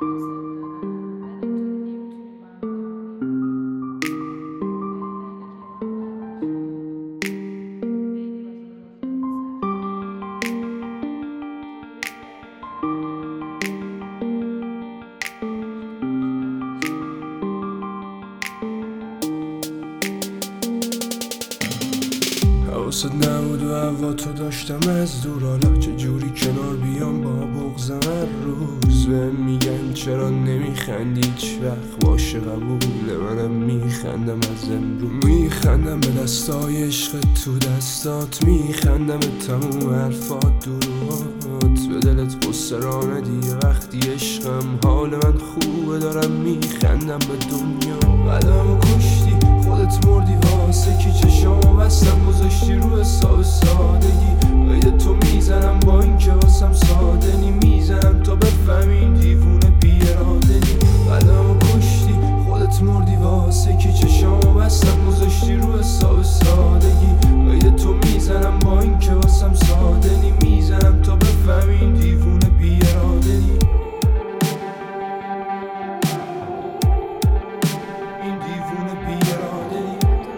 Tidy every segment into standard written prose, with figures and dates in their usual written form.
حواست نبود و هوا تو داشتم از دور، حالا چجوری کنار بیام با بغضم هر روز. بهم میگن چرا نمیخندی هیچ وقت، باشه قبوله منم میخندم از امروز. میخندم به دستای عشق تو دستات، میخندم به تموم حرفات دروهات. به دلت قصه را ندی وقتی عشقم، حال من خوبه دارم میخندم به دنیا. قدمو کشتی خودت مردی واسه کی، چشامو بستم گذاشتی رو حساب سادگی. قید تو میزنم با اینکه واسم ساده نی، میزنم تا بفهمی این دیوونه بی اراده نی. قدمو کشتی خودت مردی واسه کی، چشامو بستم گذاشتی رو حساب سادگی. قید تو میزنم با اینکه واسم ساده نی، میزنم تا بفهمی این دیوونه بی اراده نی. این دیوونه بی اراده نی.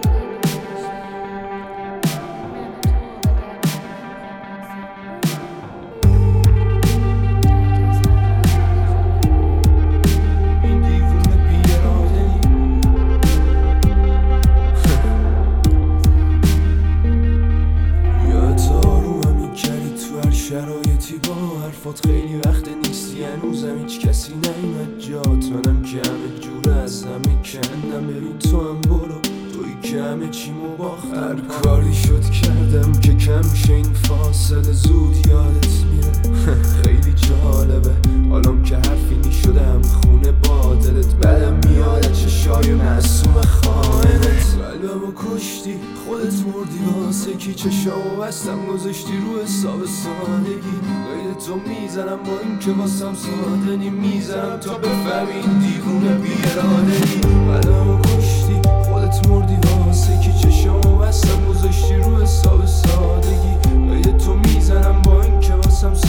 شرایطی با حرفات خیلی وقت نیستی، هنوزم هیچ کسی نیومد جات. منم که همه جوره از همه کندم، ببین تو هم برو، تویی که همه چیمو باختم. هر کاری شد کردم که کم شه این فاصله، زود یادت میره. خیلی جالبه حالام که حرفی نیشدم خونه با دلت، بدم میاد چشای معصوم خائنت. قلبمو کشتی خودت مردی واسه کی، چشامو بستم گذاشتی رو حساب سادگی. قید تو میزنم با اینکه واسم ساده نی، میزنم تا بفهمی این دیوونه بی اراده نی. قلبمو کشتی خودت مردی واسه کی، چشامو بستم گذاشتی رو حساب سادگی. قید تو میزنم با اینکه واسم